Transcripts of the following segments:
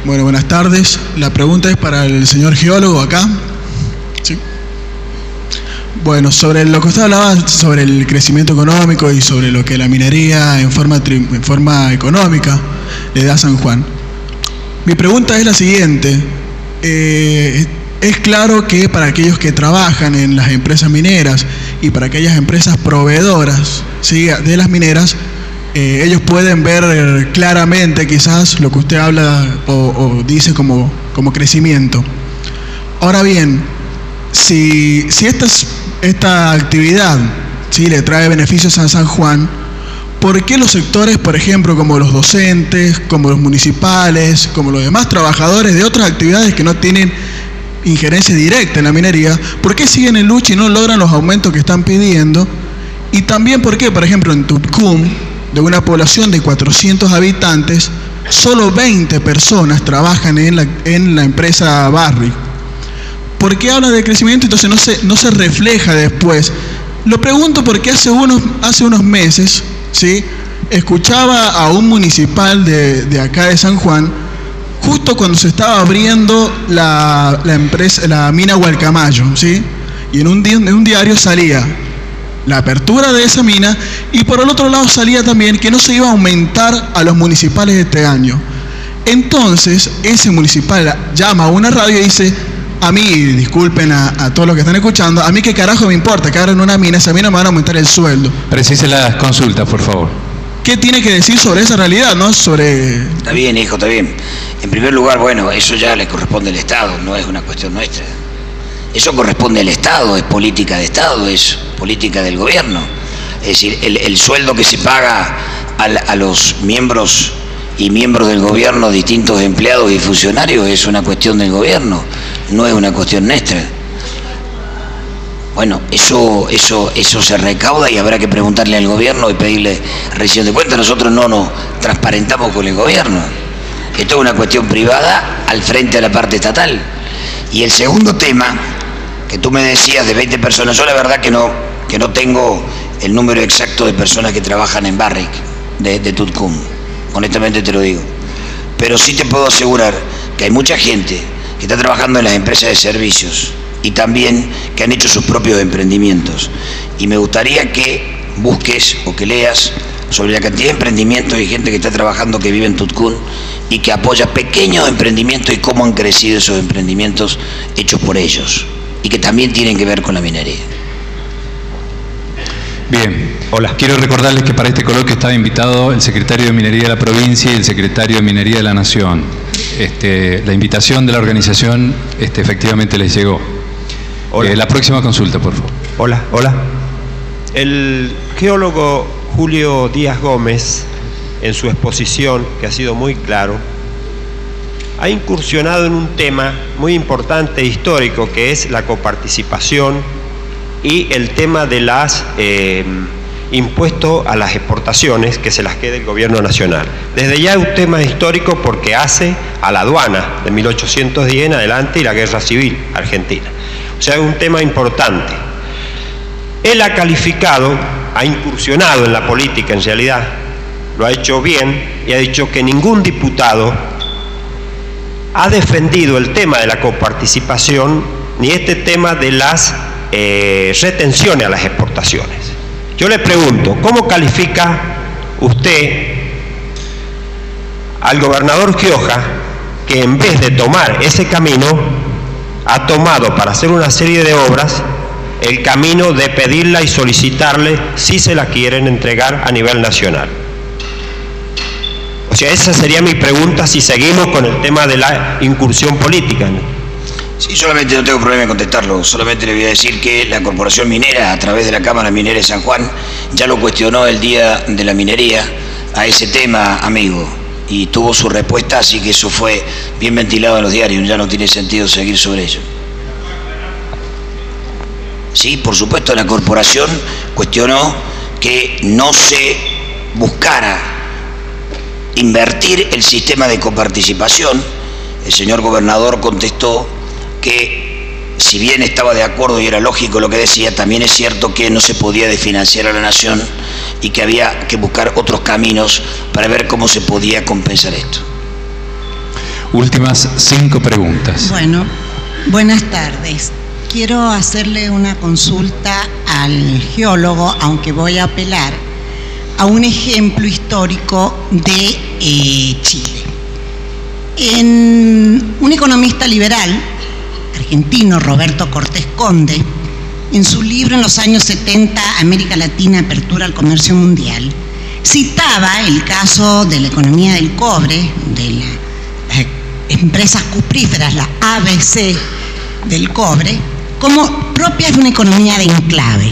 Bueno, buenas tardes. La pregunta es para el señor geólogo acá. ¿Sí? Bueno, sobre lo que usted hablaba sobre el crecimiento económico y sobre lo que la minería en forma económica le da a San Juan. Mi pregunta es la siguiente. Es claro que para aquellos que trabajan en las empresas mineras y para aquellas empresas proveedoras, ¿sí?, de las mineras, ellos pueden ver claramente quizás lo que usted habla o dice como crecimiento. Ahora bien, si esta actividad, ¿sí?, le trae beneficios a San Juan, ¿por qué los sectores, por ejemplo, como los docentes, como los municipales, como los demás trabajadores de otras actividades que no tienen injerencia directa en la minería, por qué siguen en lucha y no logran los aumentos que están pidiendo? Y también por qué, por ejemplo, en Tucumán, de una población de 400 habitantes, solo 20 personas trabajan en la empresa Barrick. ¿Por qué habla de crecimiento entonces no se refleja después? Lo pregunto porque hace unos meses, ¿sí?, escuchaba a un municipal de acá de San Juan, justo cuando se estaba abriendo la mina Gualcamayo, ¿sí?, y en un diario salía la apertura de esa mina, y por el otro lado salía también que no se iba a aumentar a los municipales este año. Entonces, ese municipal llama a una radio y dice: a mí, disculpen a todos los que están escuchando, a mí qué carajo me importa que abran una mina, esa mina me van a aumentar el sueldo. Precise las consultas, por favor. ¿Qué tiene que decir sobre esa realidad, no? Está bien, hijo, está bien. En primer lugar, bueno, eso ya le corresponde al Estado, no es una cuestión nuestra. Eso corresponde al Estado, es política de Estado, es política del gobierno. Es decir, el sueldo que se paga a los miembros y miembros del gobierno, distintos empleados y funcionarios, es una cuestión del gobierno, no es una cuestión nuestra. Bueno, eso se recauda y habrá que preguntarle al gobierno y pedirle rendición de cuentas. Nosotros no nos transparentamos con el gobierno. Esto es una cuestión privada al frente a la parte estatal. Y el segundo tema, que tú me decías de 20 personas, yo la verdad que no tengo el número exacto de personas que trabajan en Barrick de Tucumán, honestamente te lo digo. Pero sí te puedo asegurar que hay mucha gente que está trabajando en las empresas de servicios y también que han hecho sus propios emprendimientos. Y me gustaría que busques o que leas sobre la cantidad de emprendimientos y gente que está trabajando, que vive en Tucumán y que apoya pequeños emprendimientos y cómo han crecido esos emprendimientos hechos por ellos y que también tienen que ver con la minería. Bien, hola. Quiero recordarles que para este coloquio estaba invitado el secretario de Minería de la provincia y el secretario de Minería de la Nación. La invitación de la organización efectivamente les llegó. La próxima consulta, por favor. Hola. El geólogo Julio Díaz Gómez, en su exposición, que ha sido muy claro, ha incursionado en un tema muy importante e histórico, que es la coparticipación y el tema de las impuestos a las exportaciones, que se las quede el gobierno nacional. Desde ya es un tema histórico porque hace a la aduana de 1810 en adelante y la guerra civil argentina. O sea, es un tema importante. Él ha calificado, ha incursionado en la política en realidad, lo ha hecho bien y ha dicho que ningún diputado ha defendido el tema de la coparticipación ni este tema de las retenciones a las exportaciones. Yo le pregunto, ¿cómo califica usted al gobernador Gioja, que en vez de tomar ese camino, ha tomado para hacer una serie de obras el camino de pedirla y solicitarle si se la quieren entregar a nivel nacional? O sea, esa sería mi pregunta si seguimos con el tema de la incursión política, ¿no? Sí, solamente no tengo problema en contestarlo, solamente le voy a decir que la Corporación Minera, a través de la Cámara Minera de San Juan, ya lo cuestionó el día de la minería a ese tema, amigo, y tuvo su respuesta, así que eso fue bien ventilado en los diarios, ya no tiene sentido seguir sobre ello. Sí, por supuesto, la Corporación cuestionó que no se buscara invertir el sistema de coparticipación. El señor gobernador contestó que si bien estaba de acuerdo y era lógico lo que decía, también es cierto que no se podía desfinanciar a la nación y que había que buscar otros caminos para ver cómo se podía compensar esto. Últimas 5 preguntas. Bueno, buenas tardes. Quiero hacerle una consulta al geólogo, aunque voy a apelar a un ejemplo histórico de Chile. Un economista liberal argentino, Roberto Cortés Conde, en su libro en los años 70, América Latina, Apertura al Comercio Mundial, citaba el caso de la economía del cobre, de las empresas cupríferas, la ABC del cobre, como propias de una economía de enclave.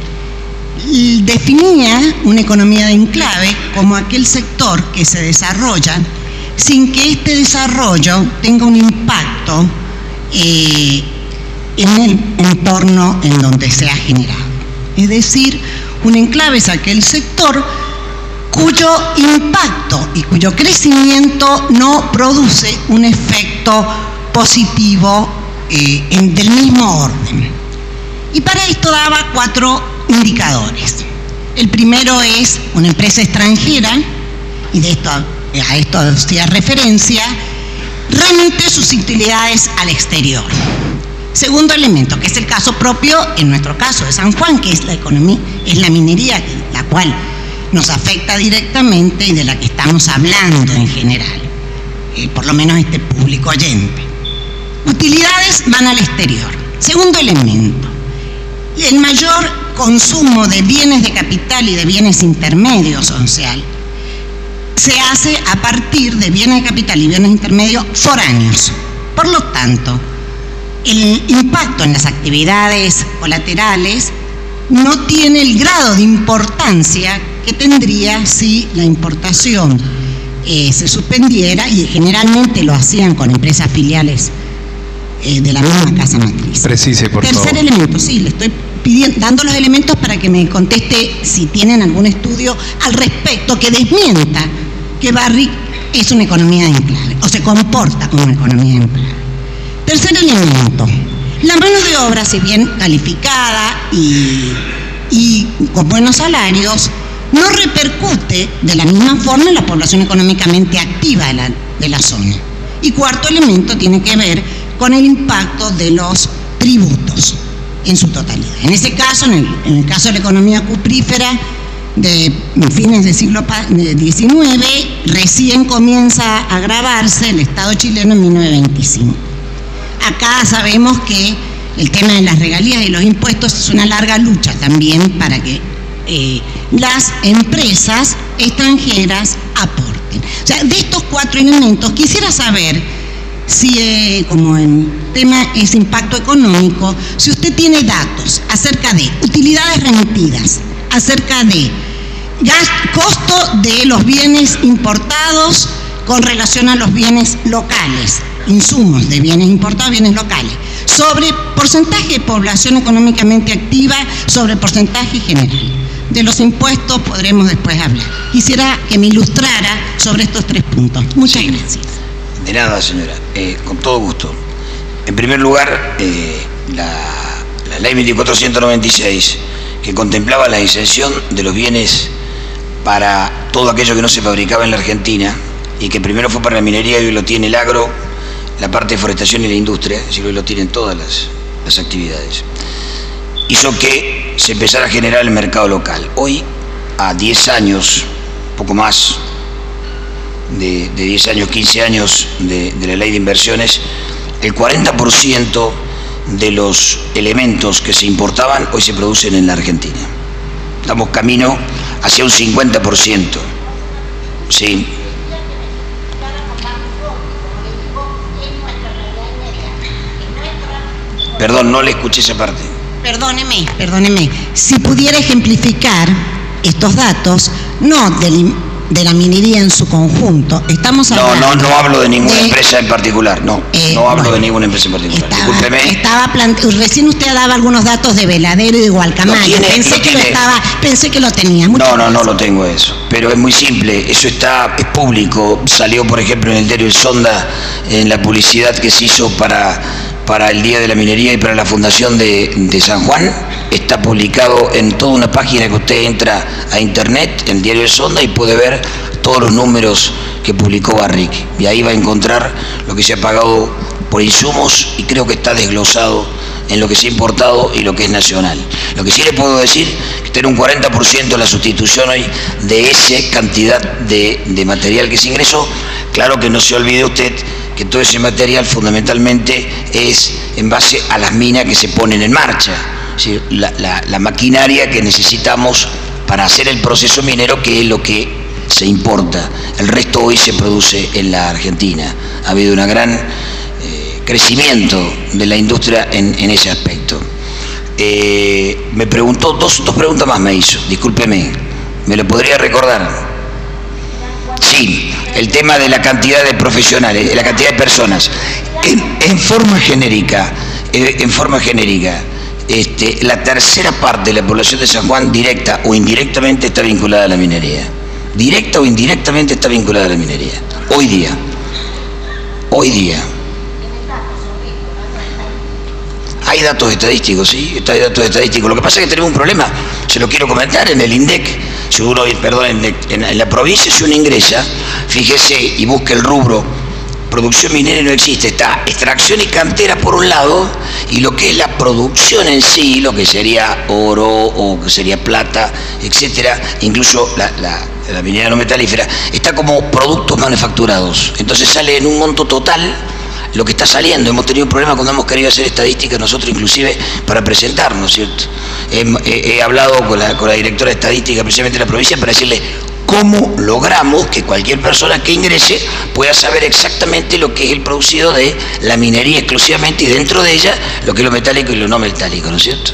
Y definía una economía de enclave como aquel sector que se desarrolla sin que este desarrollo tenga un impacto en el entorno en donde se ha generado. Es decir, un enclave es aquel sector cuyo impacto y cuyo crecimiento no produce un efecto positivo del mismo orden. Y para esto daba 4 indicadores. El primero es una empresa extranjera, y a esto hacía referencia, remite sus utilidades al exterior. Segundo elemento, que es el caso propio, en nuestro caso de San Juan, que es la economía, es la minería, la cual nos afecta directamente y de la que estamos hablando en general, por lo menos este público oyente. Utilidades van al exterior. Segundo elemento, el mayor consumo de bienes de capital y de bienes intermedios, o sea, se hace a partir de bienes de capital y bienes intermedios foráneos. Por lo tanto, el impacto en las actividades colaterales no tiene el grado de importancia que tendría si la importación se suspendiera, y generalmente lo hacían con empresas filiales de la misma casa matriz. Precise, por favor. Tercer elemento, sí, le estoy dando los elementos para que me conteste si tienen algún estudio al respecto que desmienta que Barrick es una economía de enclave o se comporta como una economía de enclave. Tercer elemento, la mano de obra, si bien calificada y con buenos salarios, no repercute de la misma forma en la población económicamente activa de la zona. Y cuarto elemento tiene que ver con el impacto de los tributos en su totalidad. En ese caso, en el caso de la economía cuprífera de fines del siglo XIX, recién comienza a agravarse el Estado chileno en 1925. Acá sabemos que el tema de las regalías y los impuestos es una larga lucha también para que las empresas extranjeras aporten. O sea, de estos 4 elementos quisiera saber si, como el tema es impacto económico, si usted tiene datos acerca de utilidades remitidas, acerca de costo de los bienes importados con relación a los bienes locales, insumos de bienes importados, bienes locales, sobre porcentaje de población económicamente activa, sobre porcentaje general. De los impuestos podremos después hablar. Quisiera que me ilustrara sobre estos 3 puntos. Muchas gracias. De nada, señora, con todo gusto. En primer lugar, la ley 2496, que contemplaba la exención de los bienes para todo aquello que no se fabricaba en la Argentina, y que primero fue para la minería y hoy lo tiene el agro, la parte de forestación y la industria, es decir, hoy lo tienen todas las actividades, hizo que se empezara a generar el mercado local. Hoy, a 10 años, poco más de 10 años, 15 años de la ley de inversiones, el 40% de los elementos que se importaban hoy se producen en la Argentina. Estamos camino hacia un 50%. Sí. Perdón, no le escuché esa parte. Perdóneme. Si pudiera ejemplificar estos datos, no de la minería en su conjunto. Estamos hablando... No hablo de ninguna empresa en particular, no hablo de ninguna empresa en particular. Discúlpeme. Recién usted daba algunos datos de Veladero y de Gualcamayo. Pensé que lo tenía. No lo tengo eso. Pero es muy simple, eso es público. Salió, por ejemplo, en el diario El Sonda, en la publicidad que se hizo para el Día de la Minería y para la Fundación de San Juan. Está publicado en toda una página que usted entra a internet, en el diario El Sonda, y puede ver todos los números que publicó Barrick, y ahí va a encontrar lo que se ha pagado por insumos, y creo que está desglosado en lo que se ha importado y lo que es nacional. Lo que sí le puedo decir, que tiene un 40% la sustitución hoy de esa cantidad de material que se ingresó. Claro que no se olvide usted que todo ese material fundamentalmente es en base a las minas que se ponen en marcha, es decir, la maquinaria que necesitamos para hacer el proceso minero, que es lo que se importa. El resto hoy se produce en la Argentina. Ha habido un gran crecimiento de la industria en ese aspecto. Me preguntó, dos preguntas más me hizo, discúlpeme, ¿me lo podría recordar? Sí, el tema de la cantidad de profesionales, la cantidad de personas. En forma genérica, la tercera parte de la población de San Juan, directa o indirectamente, está vinculada a la minería. Directa o indirectamente está vinculada a la minería. Hoy día. Hay datos estadísticos, sí, hay datos estadísticos. Lo que pasa es que tenemos un problema, se lo quiero comentar, en el INDEC, si uno, en la provincia, si uno ingresa, fíjese y busque el rubro, producción minera no existe, está extracción y cantera por un lado, y lo que es la producción en sí, lo que sería oro o que sería plata, etcétera, incluso la minería no metalífera, está como productos manufacturados. Entonces sale en un monto total lo que está saliendo. Hemos tenido problemas cuando hemos querido hacer estadísticas nosotros, inclusive para presentarnos, ¿cierto? He hablado con la directora de estadística precisamente de la provincia para decirle cómo logramos que cualquier persona que ingrese pueda saber exactamente lo que es el producido de la minería exclusivamente, y dentro de ella lo que es lo metálico y lo no metálico, ¿no es cierto?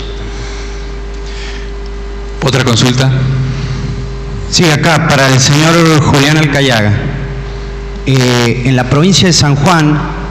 ¿Otra consulta? Sí, acá para el señor Julián Alcayaga. En la provincia de San Juan,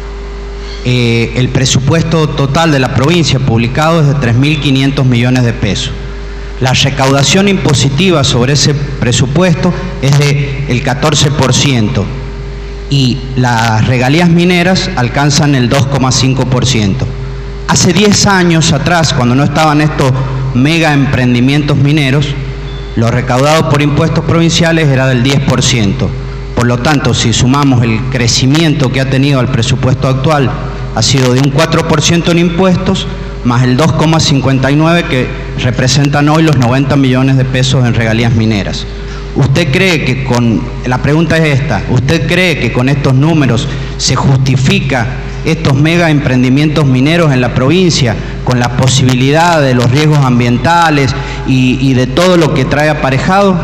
el presupuesto total de la provincia publicado es de 3.500 millones de pesos. La recaudación impositiva sobre ese presupuesto es del 14% y las regalías mineras alcanzan el 2,5%. Hace 10 años atrás, cuando no estaban estos mega emprendimientos mineros, lo recaudado por impuestos provinciales era del 10%. Por lo tanto, si sumamos el crecimiento que ha tenido el presupuesto actual, ha sido de un 4% en impuestos, más el 2,59% que representan hoy los 90 millones de pesos en regalías mineras. ¿Usted cree que la pregunta es esta, ¿usted cree que con estos números se justifica estos mega emprendimientos mineros en la provincia, con la posibilidad de los riesgos ambientales y de todo lo que trae aparejado?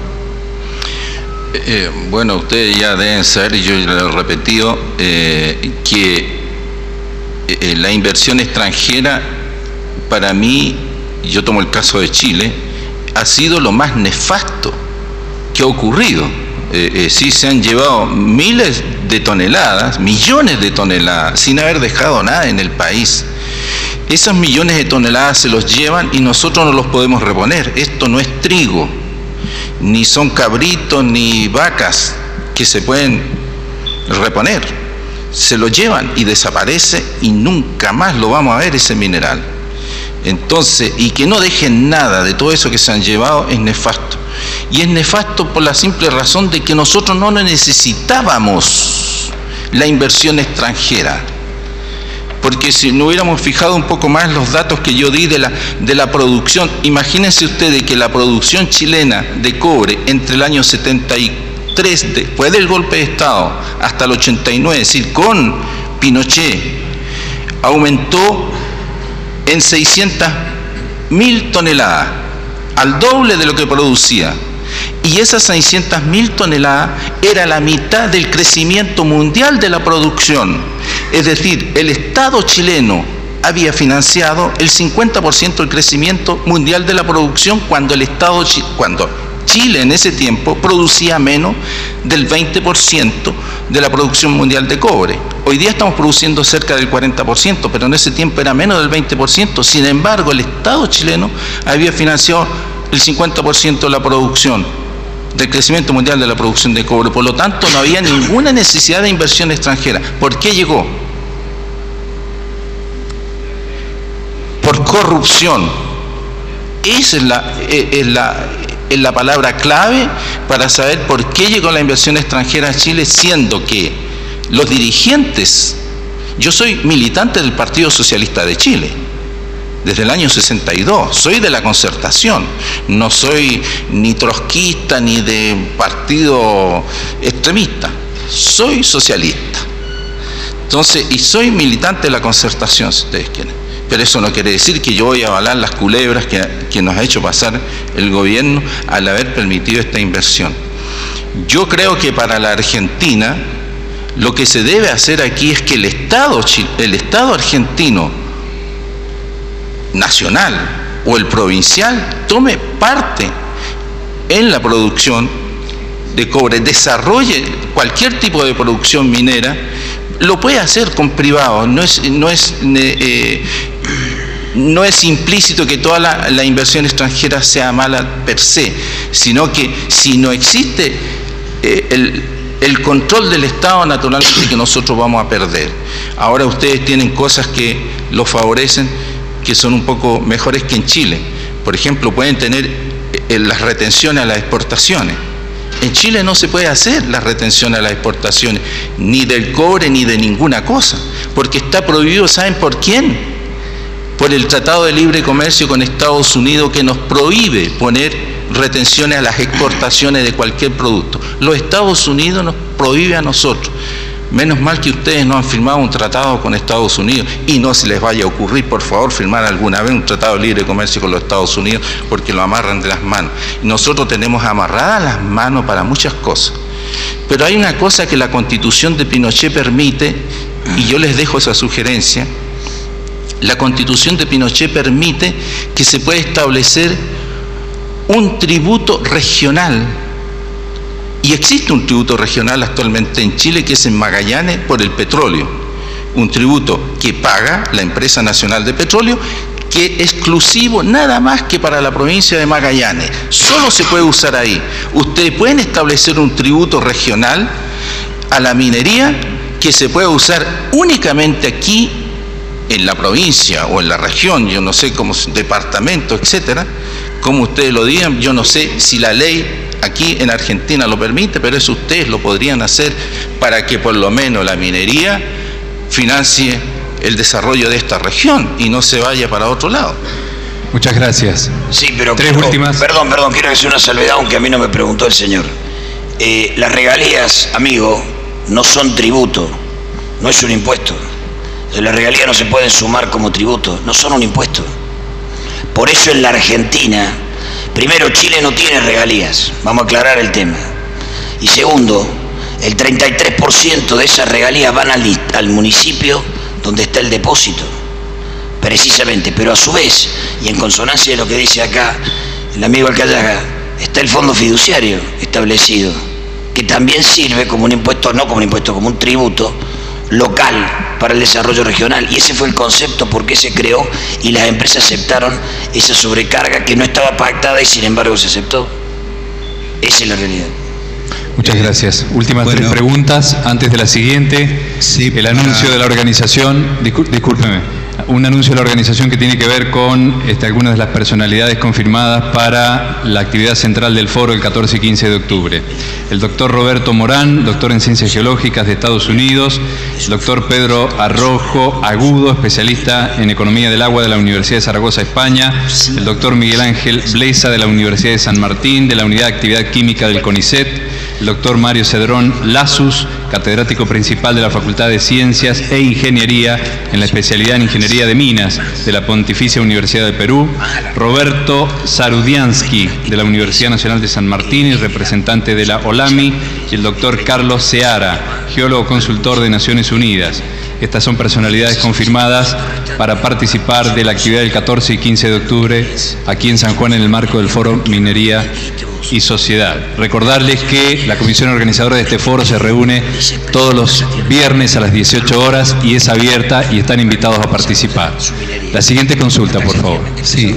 Bueno, ustedes ya deben saber, y yo ya lo he repetido, que la inversión extranjera, para mí, yo tomo el caso de Chile, ha sido lo más nefasto que ha ocurrido. Sí, se han llevado miles de toneladas, millones de toneladas, sin haber dejado nada en el país. Esos millones de toneladas se los llevan y nosotros no los podemos reponer. Esto no es trigo, ni son cabritos, ni vacas que se pueden reponer. Se lo llevan y desaparece y nunca más lo vamos a ver, ese mineral. Entonces, y que no dejen nada de todo eso que se han llevado, es nefasto. Y es nefasto por la simple razón de que nosotros no necesitábamos la inversión extranjera. Porque si no hubiéramos fijado un poco más los datos que yo di de la producción, imagínense ustedes que la producción chilena de cobre entre el año 73, después del golpe de Estado, hasta el 89, es decir, con Pinochet, aumentó en 600.000 toneladas, al doble de lo que producía. Y esas 600.000 toneladas era la mitad del crecimiento mundial de la producción. Es decir, el Estado chileno había financiado el 50% del crecimiento mundial de la producción cuando Chile en ese tiempo producía menos del 20% de la producción mundial de cobre. Hoy día estamos produciendo cerca del 40%, pero en ese tiempo era menos del 20%. Sin embargo, el Estado chileno había financiado el 50% de la producción, del crecimiento mundial de la producción de cobre. Por lo tanto, no había ninguna necesidad de inversión extranjera. ¿Por qué llegó? Por corrupción. Esa es es la palabra clave para saber por qué llegó la inversión extranjera a Chile, siendo que los dirigentes, yo soy militante del Partido Socialista de Chile, desde el año 62, soy de la Concertación, no soy ni trotskista ni de partido extremista, soy socialista. Entonces, y soy militante de la Concertación, si ustedes quieren. Pero eso no quiere decir que yo voy a avalar las culebras que nos ha hecho pasar el gobierno al haber permitido esta inversión. Yo creo que para la Argentina, lo que se debe hacer aquí es que el Estado argentino nacional o el provincial tome parte en la producción de cobre, desarrolle cualquier tipo de producción minera, lo puede hacer con privados, no es implícito que toda la inversión extranjera sea mala per se, sino que si no existe el control del Estado, naturalmente que nosotros vamos a perder. Ahora ustedes tienen cosas que los favorecen, que son un poco mejores que en Chile. Por ejemplo, pueden tener las retenciones a las exportaciones. En Chile no se puede hacer la retención a las exportaciones, ni del cobre ni de ninguna cosa, porque está prohibido. ¿Saben por quién? Por el Tratado de Libre Comercio con Estados Unidos, que nos prohíbe poner retenciones a las exportaciones de cualquier producto. Los Estados Unidos nos prohíbe a nosotros. Menos mal que ustedes no han firmado un tratado con Estados Unidos, y no se les vaya a ocurrir, por favor, firmar alguna vez un tratado de libre comercio con los Estados Unidos, porque lo amarran de las manos. Y nosotros tenemos amarradas las manos para muchas cosas. Pero hay una cosa que la Constitución de Pinochet permite, y yo les dejo esa sugerencia. La Constitución de Pinochet permite que se pueda establecer un tributo regional. Y existe un tributo regional actualmente en Chile, que es en Magallanes por el petróleo. Un tributo que paga la empresa nacional de petróleo, que es exclusivo nada más que para la provincia de Magallanes. Solo se puede usar ahí. Ustedes pueden establecer un tributo regional a la minería que se puede usar únicamente aquí en la provincia o en la región, yo no sé, como departamento, etcétera, como ustedes lo digan. Yo no sé si la ley aquí en Argentina lo permite, pero eso ustedes lo podrían hacer para que por lo menos la minería financie el desarrollo de esta región y no se vaya para otro lado. Muchas gracias. Sí, pero últimas. Perdón, quiero hacer una salvedad, aunque a mí no me preguntó el señor. Las regalías, amigo, no son tributo, no es un impuesto. Las regalías no se pueden sumar como tributo, no son un impuesto. Por eso en la Argentina, primero, Chile no tiene regalías, vamos a aclarar el tema. Y segundo, el 33% de esas regalías van al municipio donde está el depósito, precisamente. Pero a su vez, y en consonancia de lo que dice acá el amigo Alcayaga, está el fondo fiduciario establecido, que también sirve como un impuesto, no como un impuesto, como un tributo local para el desarrollo regional. Y ese fue el concepto por qué se creó, y las empresas aceptaron esa sobrecarga que no estaba pactada y sin embargo se aceptó. Esa es la realidad. Muchas gracias. Últimas tres preguntas antes de la siguiente. Sí, el anuncio de la organización, discúlpeme, un anuncio de la organización que tiene que ver con algunas de las personalidades confirmadas para la actividad central del foro el 14 y 15 de octubre. El doctor Roberto Morán, doctor en Ciencias Geológicas de Estados Unidos, el doctor Pedro Arrojo Agudo, especialista en Economía del Agua de la Universidad de Zaragoza, España, el doctor Miguel Ángel Blesa de la Universidad de San Martín, de la Unidad de Actividad Química del CONICET, el doctor Mario Cedrón Lazus, catedrático principal de la Facultad de Ciencias e Ingeniería en la especialidad en Ingeniería de Minas de la Pontificia Universidad de Perú, Roberto Sarudiansky de la Universidad Nacional de San Martín y representante de la OLAMI, y el doctor Carlos Seara, geólogo consultor de Naciones Unidas. Estas son personalidades confirmadas para participar de la actividad del 14 y 15 de octubre aquí en San Juan en el marco del Foro Minería y Sociedad. Recordarles que la comisión organizadora de este foro se reúne todos los viernes a las 18 horas y es abierta y están invitados a participar. La siguiente consulta, por favor. Sí,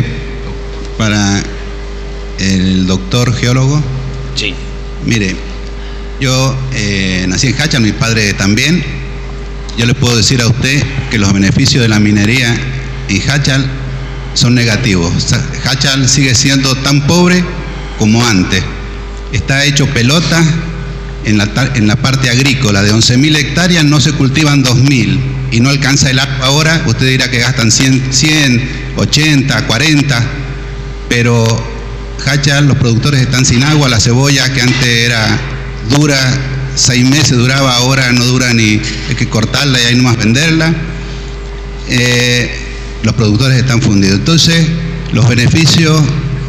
para el doctor geólogo. Sí. Mire, yo nací en Hachal, mi padre también. Yo le puedo decir a usted que los beneficios de la minería en Hachal son negativos. Hachal sigue siendo tan pobre como antes. Está hecho pelota en la parte agrícola. De 11.000 hectáreas no se cultivan 2.000 y no alcanza el agua ahora. Usted dirá que gastan 100, 80, 40, pero Hacha, los productores están sin agua. La cebolla, que antes dura 6 meses, duraba, ahora no dura ni, hay que cortarla y ahí nomás venderla. Los productores están fundidos. Entonces, los beneficios,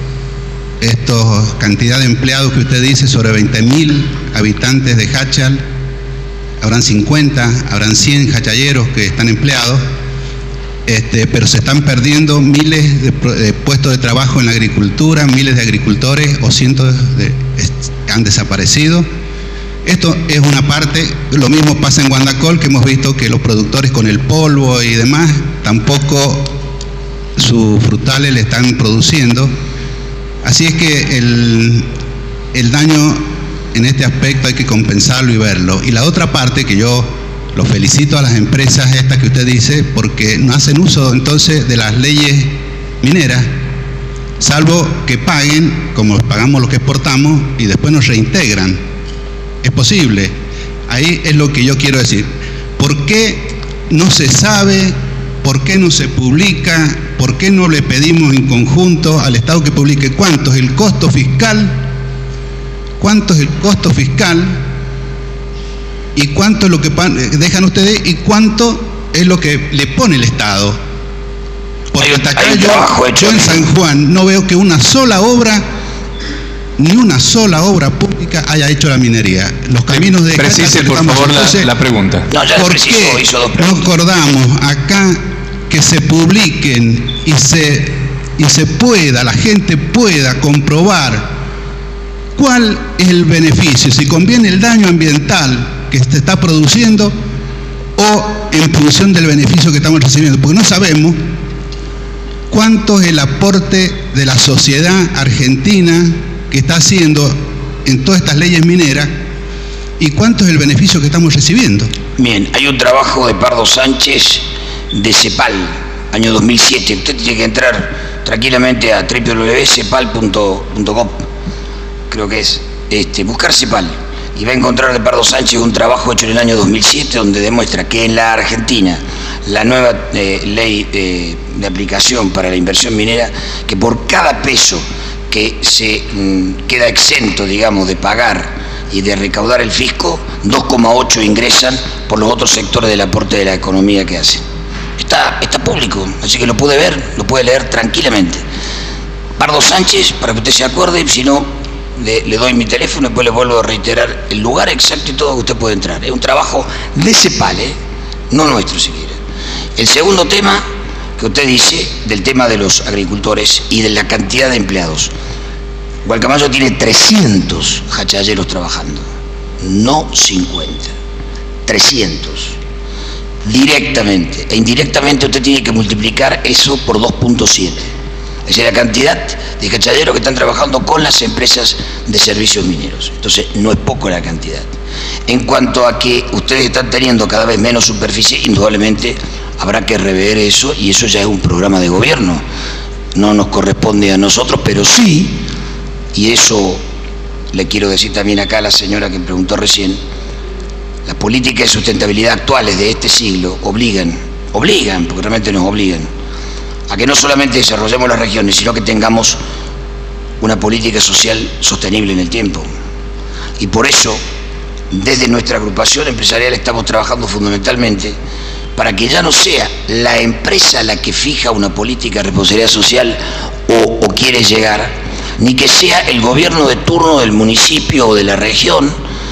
cantidad de empleados que usted dice, sobre 20.000 habitantes de Hachal, habrán 50, habrán 100 hachalleros que están empleados, pero se están perdiendo miles de puestos de trabajo en la agricultura, miles de agricultores o cientos han desaparecido. Esto es una parte. Lo mismo pasa en Guandacol, que hemos visto que los productores, con el polvo y demás, tampoco sus frutales le están produciendo. Así es que el daño en este aspecto hay que compensarlo y verlo. Y la otra parte, que yo los felicito a las empresas estas que usted dice, porque no hacen uso entonces de las leyes mineras, salvo que paguen, como pagamos los que exportamos, y después nos reintegran. Es posible. Ahí es lo que yo quiero decir. ¿Por qué no se sabe? ¿Por qué no se publica? ¿Por qué no le pedimos en conjunto al Estado que publique cuánto es el costo fiscal? ¿Cuánto es el costo fiscal? ¿Y cuánto es lo que dejan ustedes? ¿Y cuánto es lo que le pone el Estado? Porque hasta acá yo en San Juan no veo que una sola obra, ni una sola obra pública haya hecho la minería. Los caminos de Precise, por favor, la pregunta. No, ya ¿por preciso, qué hizo dos no preguntas. acordamos acá que se publiquen y se pueda, la gente pueda comprobar cuál es el beneficio, si conviene el daño ambiental que se está produciendo o en función del beneficio que estamos recibiendo? Porque no sabemos cuánto es el aporte de la sociedad argentina que está haciendo en todas estas leyes mineras y cuánto es el beneficio que estamos recibiendo. Bien, hay un trabajo de Pardo Sánchez de CEPAL, año 2007. Usted tiene que entrar tranquilamente a www.cepal.gov, creo que es, buscar CEPAL, y va a encontrar de Pardo Sánchez un trabajo hecho en el año 2007 donde demuestra que en la Argentina la nueva ley de aplicación para la inversión minera, que por cada peso que se queda exento, digamos, de pagar y de recaudar el fisco, 2,8 ingresan por los otros sectores del aporte de la economía que hacen. Está público, así que lo puede ver, lo puede leer tranquilamente. Pardo Sánchez, para que usted se acuerde, si no, le doy mi teléfono y después le vuelvo a reiterar el lugar exacto y todo que usted puede entrar. Es un trabajo de CEPAL, no nuestro siquiera. El segundo tema que usted dice, del tema de los agricultores y de la cantidad de empleados. Gualcamayo tiene 300 hachalleros trabajando, no 50, 300. Directamente e indirectamente usted tiene que multiplicar eso por 2.7. Es decir, la cantidad de hachalleros que están trabajando con las empresas de servicios mineros. Entonces, no es poco la cantidad. En cuanto a que ustedes están teniendo cada vez menos superficie, indudablemente habrá que rever eso, y eso ya es un programa de gobierno. No nos corresponde a nosotros, pero sí, y eso le quiero decir también acá a la señora que preguntó recién, las políticas de sustentabilidad actuales de este siglo obligan, porque realmente nos obligan, a que no solamente desarrollemos las regiones, sino que tengamos una política social sostenible en el tiempo. Y por eso, desde nuestra agrupación empresarial estamos trabajando fundamentalmente para que ya no sea la empresa la que fija una política de responsabilidad social o quiere llegar, ni que sea el gobierno de turno del municipio o de la región,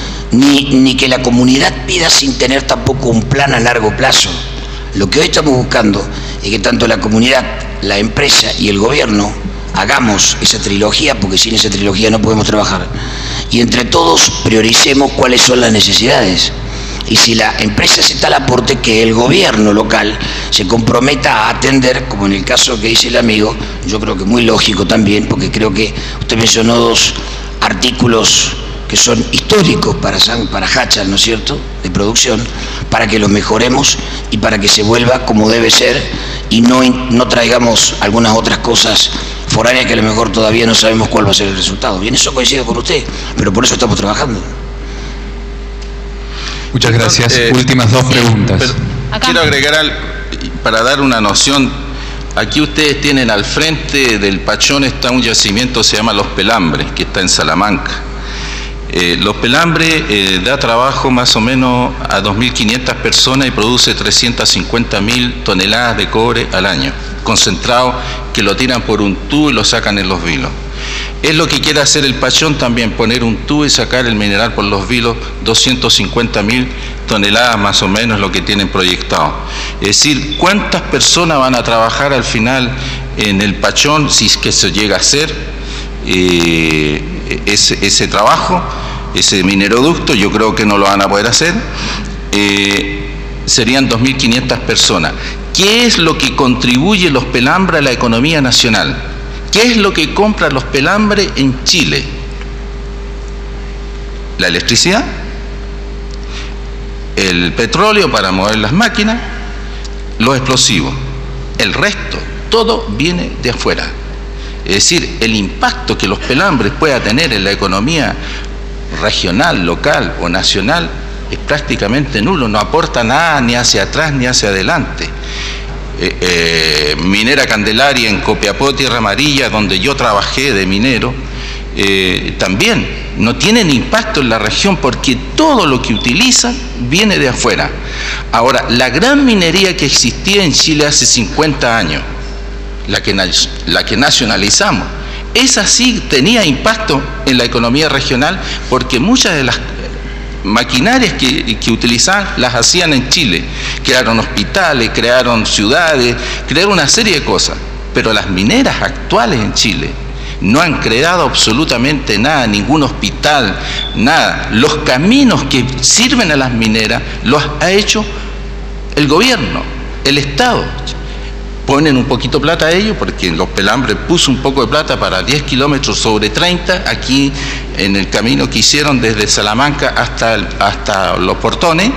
ni que la comunidad pida sin tener tampoco un plan a largo plazo. Lo que hoy estamos buscando es que tanto la comunidad, la empresa y el gobierno hagamos esa trilogía, porque sin esa trilogía no podemos trabajar, y entre todos prioricemos cuáles son las necesidades. Y si la empresa acepta el aporte, que el gobierno local se comprometa a atender, como en el caso que dice el amigo, yo creo que muy lógico también, porque creo que usted mencionó 2 artículos que son históricos para Hachal, ¿no es cierto?, de producción, para que los mejoremos y para que se vuelva como debe ser y no traigamos algunas otras cosas foráneas que a lo mejor todavía no sabemos cuál va a ser el resultado. Bien, eso coincido con usted, pero por eso estamos trabajando. Muchas gracias. Últimas dos preguntas. Quiero agregar para dar una noción. Aquí ustedes tienen al frente del Pachón está un yacimiento, se llama Los Pelambres, que está en Salamanca. Los Pelambres da trabajo más o menos a 2.500 personas y produce 350.000 toneladas de cobre al año, concentrado que lo tiran por un tubo y lo sacan en los vilos. Es lo que quiere hacer el Pachón también, poner un tubo y sacar el mineral por los vilos, 250.000 toneladas más o menos lo que tienen proyectado. Es decir, ¿cuántas personas van a trabajar al final en el Pachón si es que se llega a hacer ese trabajo, ese mineroducto? Yo creo que no lo van a poder hacer. Serían 2.500 personas. ¿Qué es lo que contribuye Los Pelambres a la economía nacional? ¿Qué es lo que compra Los Pelambres en Chile? La electricidad, el petróleo para mover las máquinas, los explosivos. El resto, todo viene de afuera. Es decir, el impacto que Los Pelambres pueda tener en la economía regional, local o nacional es prácticamente nulo, no aporta nada ni hacia atrás ni hacia adelante. Minera Candelaria en Copiapó, Tierra Amarilla, donde yo trabajé de minero, también no tienen impacto en la región porque todo lo que utilizan viene de afuera. Ahora, la gran minería que existía en Chile hace 50 años, la que nacionalizamos, esa sí tenía impacto en la economía regional porque muchas de las maquinarias que utilizaban las hacían en Chile. Crearon hospitales, crearon ciudades, crearon una serie de cosas. Pero las mineras actuales en Chile no han creado absolutamente nada, ningún hospital, nada. Los caminos que sirven a las mineras los ha hecho el gobierno, el Estado. Ponen un poquito de plata a ellos, porque Los Pelambres puso un poco de plata para 10 kilómetros sobre 30, aquí en el camino que hicieron desde Salamanca hasta Los Portones,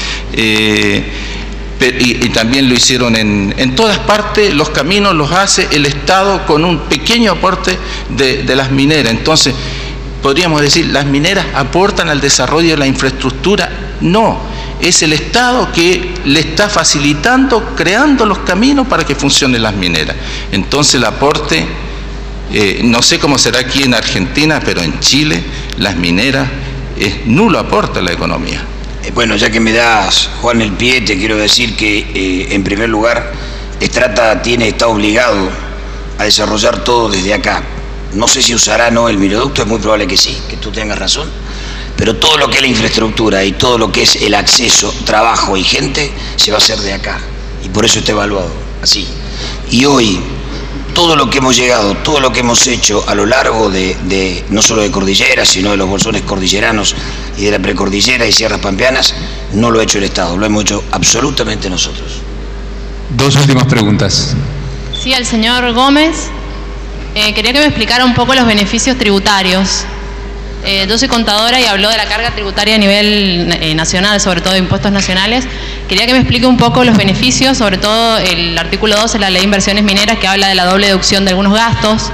y también lo hicieron en todas partes. Los caminos los hace el Estado con un pequeño aporte de las mineras. Entonces, podríamos decir, ¿las mineras aportan al desarrollo de la infraestructura? No. Es el Estado que le está facilitando, creando los caminos para que funcionen las mineras. Entonces el aporte, no sé cómo será aquí en Argentina, pero en Chile las mineras es nulo aporte a la economía. Bueno, ya que me das, Juan, el pie, te quiero decir que, en primer lugar, Estrata está obligado a desarrollar todo desde acá. No sé si usará o no el mineroducto, es muy probable que sí, que tú tengas razón. Pero todo lo que es la infraestructura y todo lo que es el acceso, trabajo y gente, se va a hacer de acá. Y por eso está evaluado así. Y hoy, todo lo que hemos llegado, todo lo que hemos hecho a lo largo de no solo de cordilleras, sino de los bolsones cordilleranos y de la precordillera y sierras pampeanas, no lo ha hecho el Estado, lo hemos hecho absolutamente nosotros. Dos últimas preguntas. Sí, al señor Gómez. Quería que me explicara un poco los beneficios tributarios. Yo soy contadora y habló de la carga tributaria a nivel nacional, sobre todo de impuestos nacionales. Quería que me explique un poco los beneficios, sobre todo el artículo 12 de la Ley de Inversiones Mineras, que habla de la doble deducción de algunos gastos,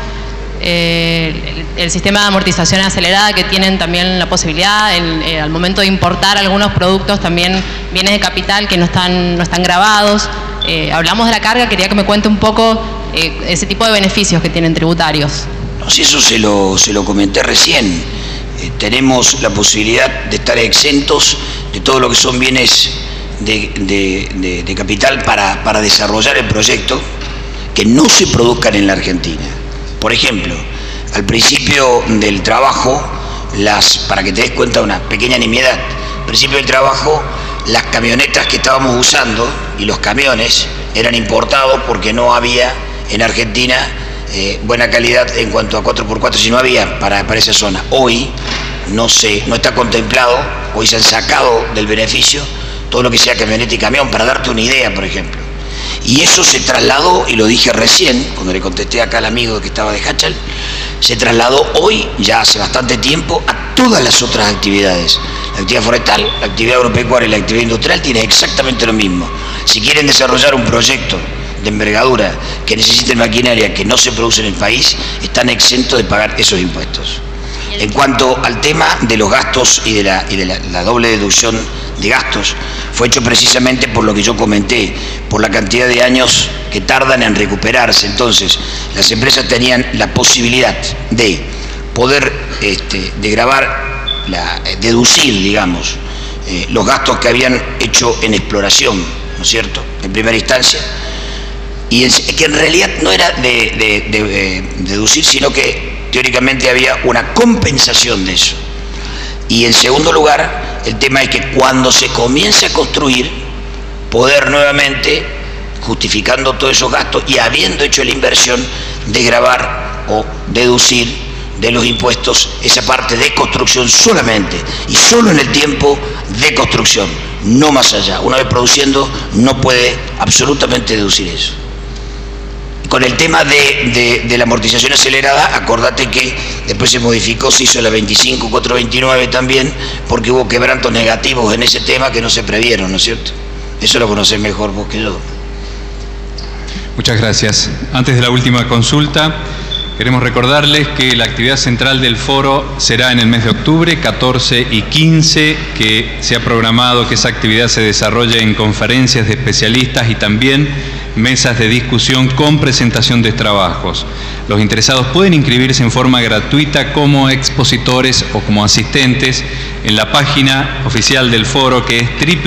el sistema de amortización acelerada, que tienen también la posibilidad, al momento de importar algunos productos, también bienes de capital que no están grabados. Hablamos de la carga, quería que me cuente un poco ese tipo de beneficios que tienen tributarios. No, si eso se lo comenté recién. Tenemos la posibilidad de estar exentos de todo lo que son bienes de capital para desarrollar el proyecto que no se produzcan en la Argentina. Por ejemplo, al principio del trabajo, para que te des cuenta de una pequeña nimiedad, al principio del trabajo, las camionetas que estábamos usando y los camiones eran importados porque no había en Argentina buena calidad en cuanto a 4x4, si no había para esa zona. Hoy no está contemplado, hoy se han sacado del beneficio todo lo que sea camioneta y camión, para darte una idea, por ejemplo. Y eso se trasladó, y lo dije recién, cuando le contesté acá al amigo que estaba de Hachal, se trasladó hoy, ya hace bastante tiempo, a todas las otras actividades. La actividad forestal, la actividad agropecuaria y la actividad industrial tienen exactamente lo mismo. Si quieren desarrollar un proyecto de envergadura que necesiten maquinaria que no se produce en el país están exentos de pagar esos impuestos. En cuanto al tema de los gastos y de la doble deducción de gastos, fue hecho precisamente por lo que yo comenté, por la cantidad de años que tardan en recuperarse. Entonces, las empresas tenían la posibilidad de poder de gravar, deducir, digamos, los gastos que habían hecho en exploración, ¿no es cierto?, en primera instancia, y que en realidad no era de deducir, sino que teóricamente había una compensación de eso. Y en segundo lugar, el tema es que cuando se comience a construir, poder nuevamente, justificando todos esos gastos y habiendo hecho la inversión, de gravar o deducir de los impuestos esa parte de construcción solamente, y solo en el tiempo de construcción, no más allá. Una vez produciendo, no puede absolutamente deducir eso. Con el tema de la amortización acelerada, acordate que después se modificó, se hizo la 25.429 también, porque hubo quebrantos negativos en ese tema que no se previeron, ¿no es cierto? Eso lo conocés mejor vos que yo. Muchas gracias. Antes de la última consulta, queremos recordarles que la actividad central del foro será en el mes de octubre, 14 y 15, que se ha programado que esa actividad se desarrolle en conferencias de especialistas y también mesas de discusión con presentación de trabajos. Los interesados pueden inscribirse en forma gratuita como expositores o como asistentes en la página oficial del foro, que es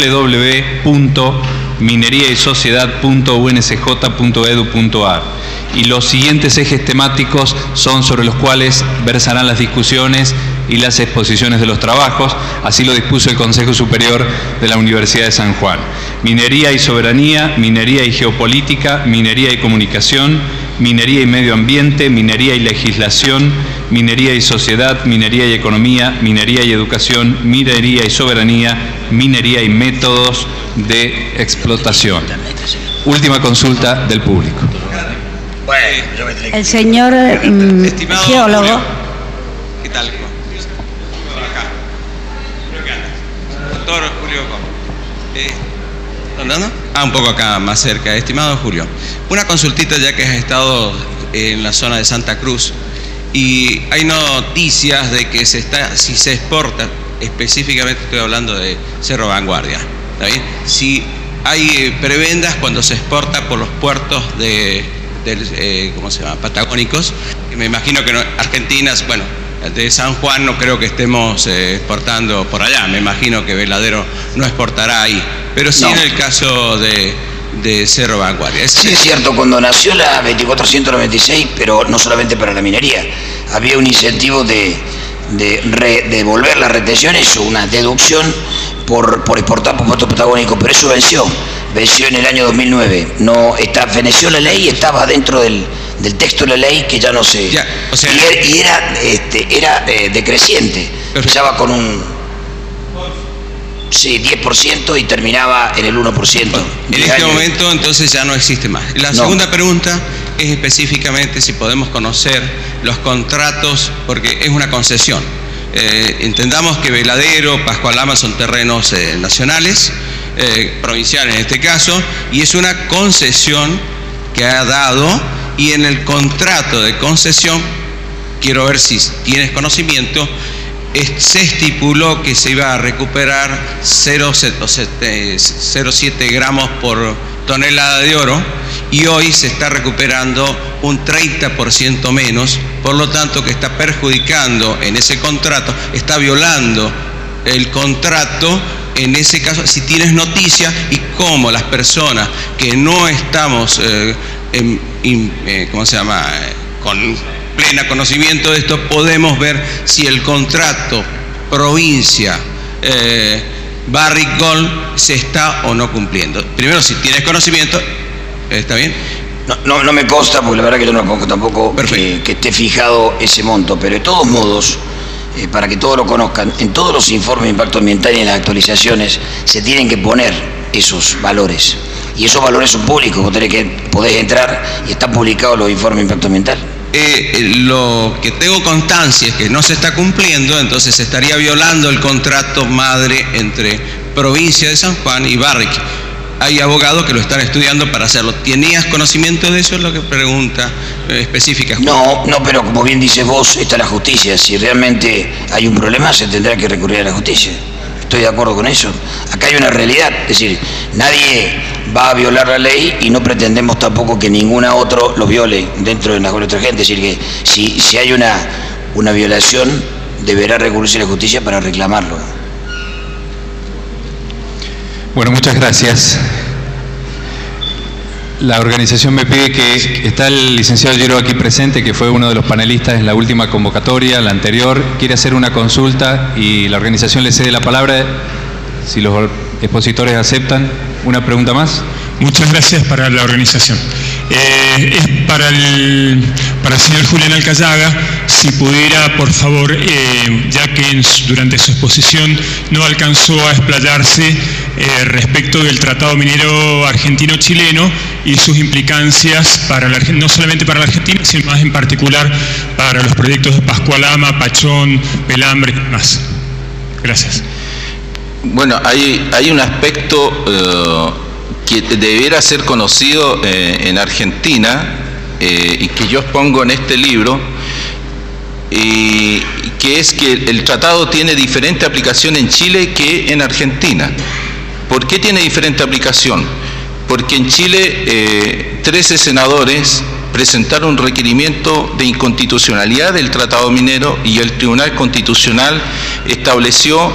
www.mineriaysociedad.uncj.edu.ar. Y los siguientes ejes temáticos son sobre los cuales versarán las discusiones y las exposiciones de los trabajos. Así lo dispuso el Consejo Superior de la Universidad de San Juan: minería y soberanía, minería y geopolítica, minería y comunicación, minería y medio ambiente, minería y legislación, minería y sociedad, minería y economía, minería y educación, minería y soberanía, minería y métodos de explotación. Última consulta del público. El señor geólogo. Julio. ¿Qué tal? Doctor Julio Gómez. ¿Dónde? Un poco acá, más cerca. Estimado Julio, una consultita, ya que has estado en la zona de Santa Cruz y hay noticias de que si se exporta, específicamente estoy hablando de Cerro Vanguardia, ¿está bien? Si hay prebendas cuando se exporta por los puertos ¿cómo se llama?, patagónicos, que me imagino que Argentinas, bueno, de San Juan no creo que estemos exportando por allá, me imagino que Veladero no exportará ahí, pero sí no. En el caso de Cerro Vanguardia. Sí, es cierto, cuando nació la 2496, pero no solamente para la minería, había un incentivo de devolver las retenciones o una deducción por exportar por puertos patagónicos, pero eso venció en el año 2009. Feneció la ley y estaba dentro del texto de la ley, que ya no se... Ya, o sea, y era decreciente. Empezaba con un 10% y terminaba en el 1%. En este momento entonces ya no existe más. La segunda pregunta es específicamente si podemos conocer los contratos, porque es una concesión. Entendamos que Veladero, Pascualama son terrenos nacionales, provinciales en este caso, y es una concesión que ha dado, y en el contrato de concesión, quiero ver si tienes conocimiento, se estipuló que se iba a recuperar 0,07 gramos por tonelada de oro, y hoy se está recuperando un 30% menos, por lo tanto que está perjudicando en ese contrato, está violando el contrato. En ese caso, si tienes noticia, y cómo las personas que no estamos con plena conocimiento de esto, podemos ver si el contrato provincia Barrick Gold se está o no cumpliendo. Primero, si tienes conocimiento, ¿está bien? No me consta, porque la verdad que yo no conozco tampoco que esté fijado ese monto, pero de todos modos, para que todos lo conozcan, en todos los informes de impacto ambiental y en las actualizaciones se tienen que poner esos valores, y esos valores son públicos. Vos podés entrar y están publicados los informes de impacto ambiental. Lo que tengo constancia es que no se está cumpliendo, entonces se estaría violando el contrato madre entre provincia de San Juan y Barrick. hay abogados que lo están estudiando para hacerlo. ¿Tenías conocimiento de eso? Es lo que pregunta específica. No, pero como bien dices vos, está la justicia. Si realmente hay un problema, se tendrá que recurrir a la justicia. Estoy de acuerdo con eso. Acá hay una realidad, es decir, nadie va a violar la ley y no pretendemos tampoco que ninguna otro lo viole dentro de nuestra gente. Es decir, que si hay una violación, deberá recurrirse a la justicia para reclamarlo. Bueno, muchas gracias. La organización me pide que está el licenciado Giro aquí presente, que fue uno de los panelistas en la última convocatoria, la anterior, quiere hacer una consulta y la organización le cede la palabra. Si los expositores aceptan, ¿una pregunta más? Muchas gracias para la organización. Es para el señor Julián Alcayaga, si pudiera, por favor, ya que durante su exposición no alcanzó a explayarse respecto del Tratado Minero Argentino-Chileno y sus implicancias para no solamente para la Argentina, sino más en particular para los proyectos de Pascualama, Pachón, Pelambre y demás. Gracias. Bueno, hay un aspecto que debiera ser conocido en Argentina y que yo expongo en este libro, que es que el tratado tiene diferente aplicación en Chile que en Argentina. ¿Por qué tiene diferente aplicación? Porque en Chile 13 senadores presentaron un requerimiento de inconstitucionalidad del tratado minero y el Tribunal Constitucional estableció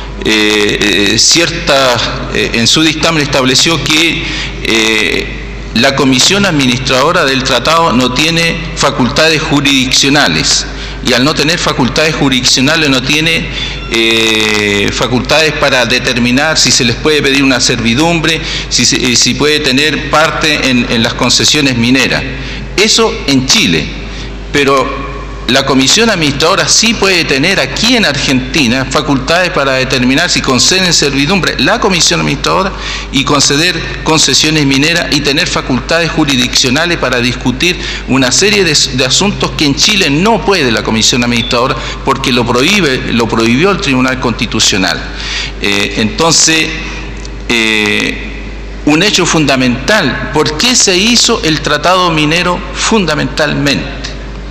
en su dictamen estableció que la comisión administradora del tratado no tiene facultades jurisdiccionales, y al no tener facultades jurisdiccionales no tiene facultades para determinar si se les puede pedir una servidumbre, si puede tener parte en las concesiones mineras. Eso en Chile, pero la comisión administradora sí puede tener aquí en Argentina facultades para determinar si conceden servidumbre la comisión administradora y conceder concesiones mineras y tener facultades jurisdiccionales para discutir una serie de asuntos que en Chile no puede la comisión administradora porque lo prohibió el Tribunal Constitucional. Entonces, un hecho fundamental, ¿por qué se hizo el tratado minero fundamentalmente?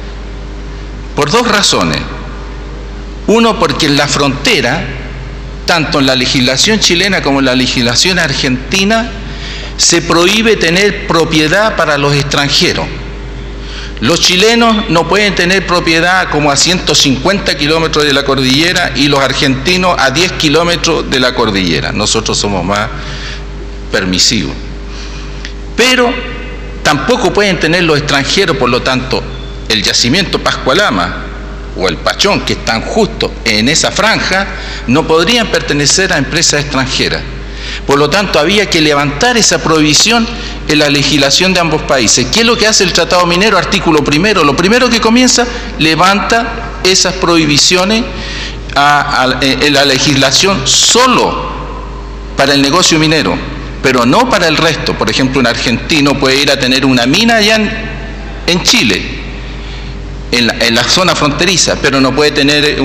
Por dos razones. Uno, porque en la frontera, tanto en la legislación chilena como en la legislación argentina, se prohíbe tener propiedad para los extranjeros. Los chilenos no pueden tener propiedad como a 150 kilómetros de la cordillera y los argentinos a 10 kilómetros de la cordillera. Nosotros somos más permisivos. Pero tampoco pueden tener los extranjeros, por lo tanto, el yacimiento Pascualama o el Pachón, que están justo en esa franja, no podrían pertenecer a empresas extranjeras. Por lo tanto, había que levantar esa prohibición en la legislación de ambos países. ¿Qué es lo que hace el Tratado Minero? Artículo primero. Lo primero que comienza, levanta esas prohibiciones en la legislación solo para el negocio minero, pero no para el resto. Por ejemplo, un argentino puede ir a tener una mina allá en Chile, en la zona fronteriza, pero no puede tener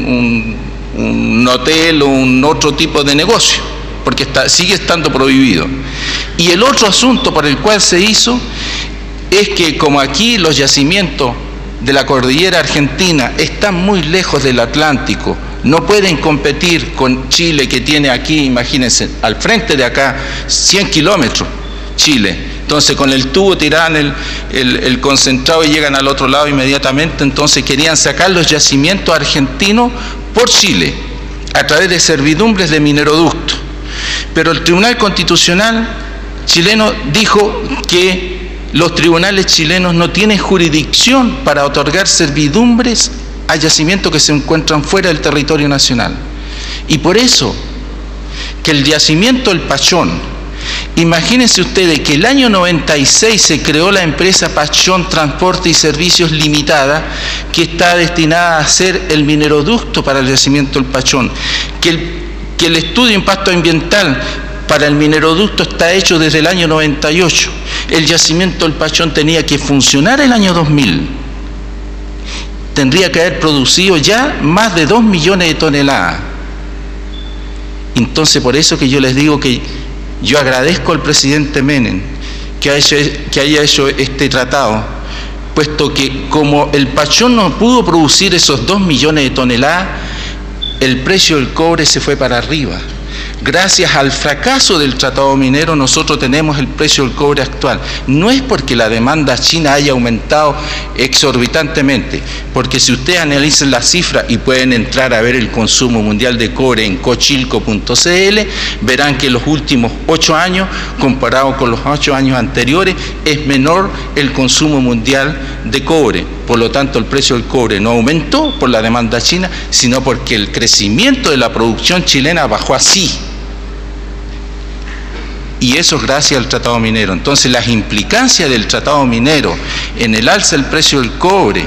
un hotel o un otro tipo de negocio, porque sigue estando prohibido. Y el otro asunto por el cual se hizo es que como aquí los yacimientos de la cordillera argentina están muy lejos del Atlántico, no pueden competir con Chile, que tiene aquí, imagínense, al frente de acá, 100 kilómetros, Chile. Entonces con el tubo tiran el concentrado y llegan al otro lado inmediatamente. Entonces querían sacar los yacimientos argentinos por Chile a través de servidumbres de mineroducto. Pero el Tribunal Constitucional chileno dijo que los tribunales chilenos no tienen jurisdicción para otorgar servidumbres a yacimientos que se encuentran fuera del territorio nacional. Y por eso que el yacimiento El Pachón, imagínense ustedes que el año 96 se creó la empresa Pachón Transporte y Servicios Limitada, que está destinada a hacer el mineroducto para el yacimiento El Pachón, que el estudio de impacto ambiental para el mineroducto está hecho desde el año 98. El yacimiento El Pachón tenía que funcionar el año 2000. Tendría que haber producido ya más de 2 millones de toneladas. Entonces, por eso que yo les digo que Yo agradezco al presidente Menem que haya hecho este tratado, puesto que como el Pachón no pudo producir esos 2 millones de toneladas, el precio del cobre se fue para arriba. Gracias al fracaso del tratado minero, nosotros tenemos el precio del cobre actual. No es porque la demanda china haya aumentado exorbitantemente, porque si ustedes analizan las cifras y pueden entrar a ver el consumo mundial de cobre en cochilco.cl, verán que en los últimos 8 años, comparado con los 8 años anteriores, es menor el consumo mundial de cobre. Por lo tanto, el precio del cobre no aumentó por la demanda china, sino porque el crecimiento de la producción chilena bajó así. Y eso es gracias al tratado minero. Entonces, las implicancias del tratado minero en el alza del precio del cobre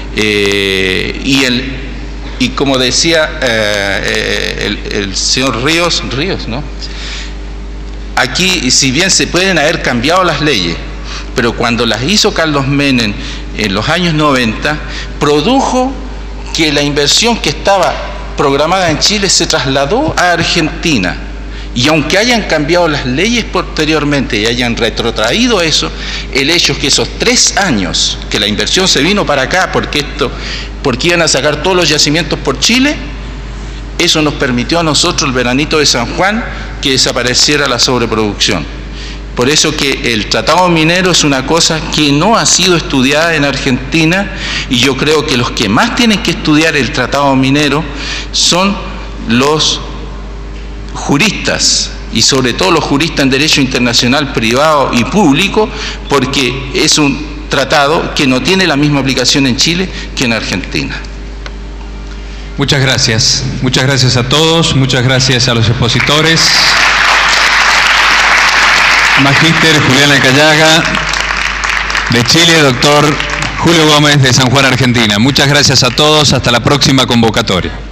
y como decía el señor Ríos, ¿no? Aquí, si bien se pueden haber cambiado las leyes, pero cuando las hizo Carlos Menem en los años 90, produjo que la inversión que estaba programada en Chile se trasladó a Argentina. Y aunque hayan cambiado las leyes posteriormente y hayan retrotraído eso, el hecho es que esos 3 años que la inversión se vino para acá porque iban a sacar todos los yacimientos por Chile, eso nos permitió a nosotros el veranito de San Juan que desapareciera la sobreproducción. Por eso que el tratado minero es una cosa que no ha sido estudiada en Argentina, y yo creo que los que más tienen que estudiar el tratado minero son los juristas, y sobre todo los juristas en derecho internacional privado y público, porque es un tratado que no tiene la misma aplicación en Chile que en Argentina. Muchas gracias a todos, muchas gracias a los expositores. Magíster Julián Alcayaga de Chile, doctor Julio Gómez de San Juan, Argentina. Muchas gracias a todos, hasta la próxima convocatoria.